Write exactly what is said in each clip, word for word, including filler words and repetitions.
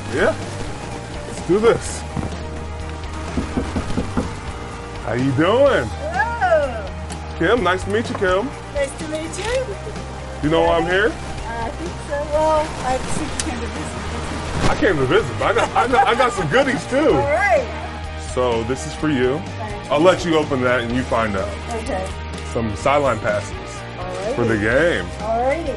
Yeah. Let's do this. How you doing? Hello. Kim, nice to meet you, Kim. Nice to meet you. You know why I'm here? I think so. Well, I think you came to visit. I came to visit, but I got, I got, I got some goodies too. All right. So this is for you. Thanks. I'll let you open that and you find out. Okay. Some sideline passes All for the game. All righty.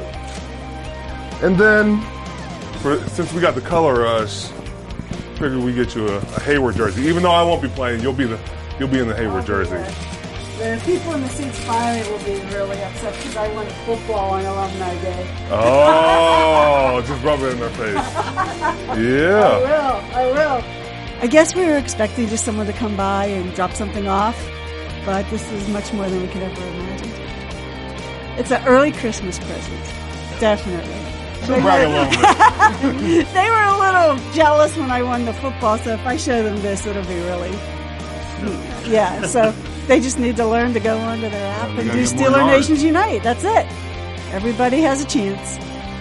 And then, for, since we got the color rush, figured we get you a, a Hayward jersey. Even though I won't be playing, you'll be the you'll be in the Hayward jersey. The people in the seats finally will be really upset because I won football on Alumni Day. Oh, just rub it in their face. Yeah. I will. I will. I guess we were expecting just someone to come by and drop something off, but this is much more than we could ever imagine. It's an early Christmas present, definitely. So brag a little bit. They were a little jealous when I won the football, so if I show them this, it'll be really neat. Yeah, so they just need to learn to go onto their app Yeah, and gotta do get more Steeler yards. Nations Unite. That's it. Everybody has a chance.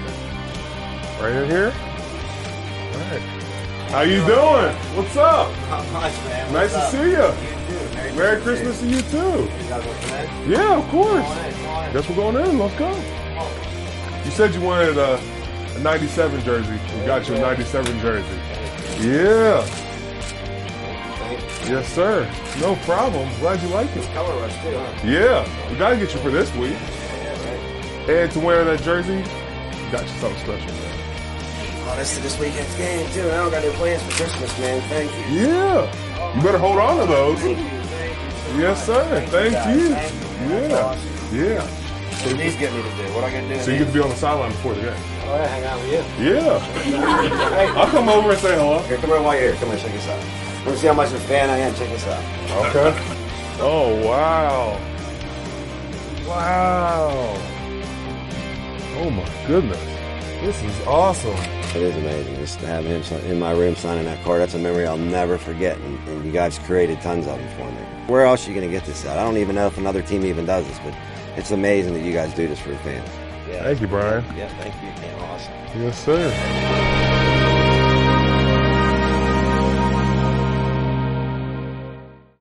Right in here. All right. How you doing? What's up? Not much, man. Nice What's to up? see you. You too. Merry, Merry Christmas to you too. You guys want to connect? Yeah, of course. Come on in, come on in. Guess we're going in. Let's go. You said you wanted a, a ninety-seven jersey. We got you a ninety-seven jersey. Yeah. Thank you. Yes, sir. No problem. Glad you like it. Color rush too, huh? Yeah. We got to get you for this week. Yeah, right. And to wear that jersey, we got you something special, man. Oh, this is this weekend's game too. I don't got no plans for Christmas, man. Thank you. Yeah. You better hold on to those. Thank you. Thank you. Yes, sir. Thank guys. you. Thank you. That's Yeah. awesome. Yeah. What do these get me to do? What I gotta do? So you get to be on the sideline before the game. Oh, yeah, hang out with you. Yeah. Hey, I'll come over and say hello. here, come here while you're here. Come here, check this out. Want to see how much of a fan I am? Check this out. Okay. Oh, wow. Wow. Oh, my goodness. This is awesome. It is amazing just to have him in my room signing that card. That's a memory I'll never forget, and, and you guys created tons of them for me. Where else are you going to get this at? I don't even know if another team even does this, but it's amazing that you guys do this for your fans. Thank you, Brian. Yeah, thank you. Yeah, awesome. Yes, sir.